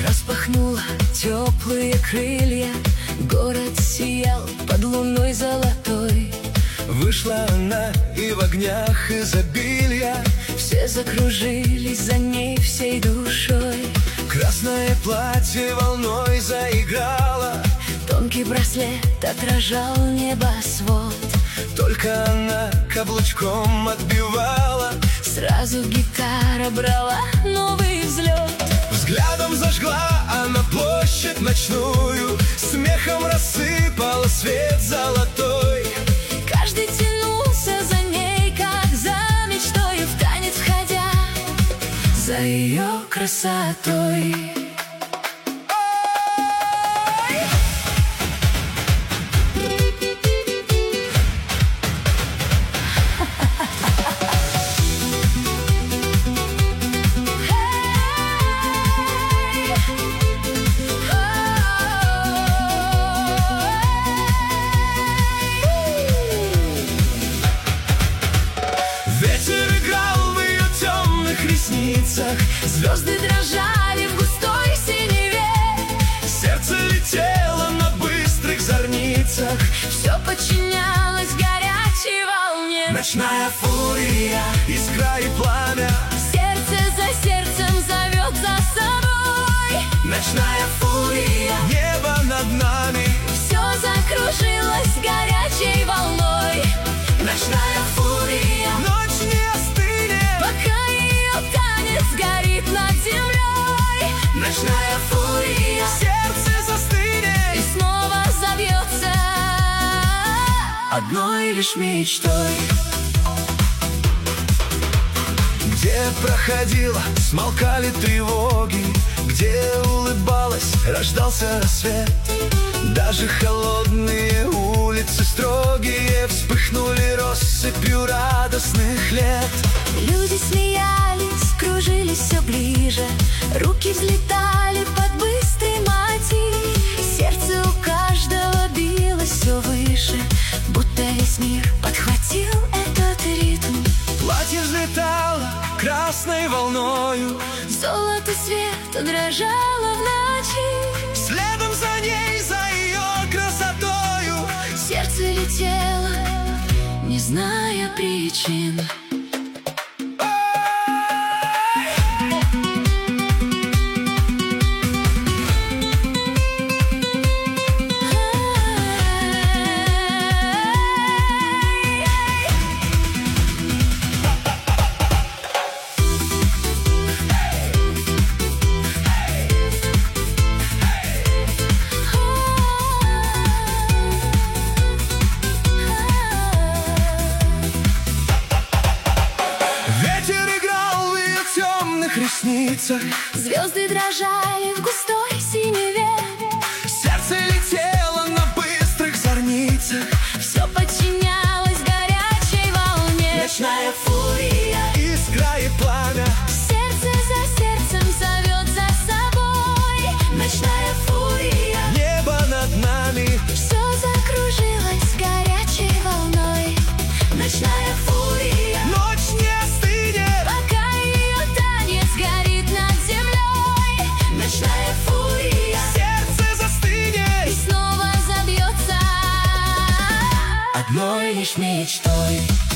распахнула теплые крылья. Город сиял под луной золотой. Вышла она и в огнях изобилия. Все закружились за ней всей душой. Красное платье волной заиграло. Тонкий браслет отражал небосвод. Только она каблучком отбивала. Сразу гитара брала новый взлет. Взглядом зажгла она площадь ночную. Смехом рассыпала свет золотой. Каждый тянулся за ней, как за мечтой, в танец входя за ее красотой. Ветер играл в ее темных ресницах. Звезды дрожали в густой синеве. Сердце летело на быстрых зорницах. Все подчинялось горячей волне. Ночная фурия, искра и пламя. Сердце за сердцем зовет за собой. Ночная фурия, небо над нами. Все закружилось горячей волной. Ночная фурия, ночь не остынет, пока ее танец горит над землей. Ночная фурия, сердце застынет И снова забьется одной лишь мечтой. Где проходила, смолкали тревоги. Где улыбалась, рождался рассвет. Даже холодные улицы строгие вспыхнули россыпью радостных лет. Люди смеялись, кружились все ближе. Руки взлетали под быстрый мотив. Сердце у каждого билось все выше, будто весь мир подхватил этот ритм. Платье взлетало красной волною. Золото света дрожало в ночи. Следом за ней, за ее красотою, Сердце летело, не зная причин. ресницах. Звезды дрожали в густой синеве. Сердце летело на быстрых зорницах. Все подчинялось горячей волне. Ночная фурия, искра и пламя. Сердце за сердцем зовет за собой. Ночная фурия, небо над нами. Все закружилось горячей волной. Ночная фурия, ночь не остынет, пока ее танец горит над землей. Ночная фурия, сердце застынет и снова забьется одной лишь мечтой.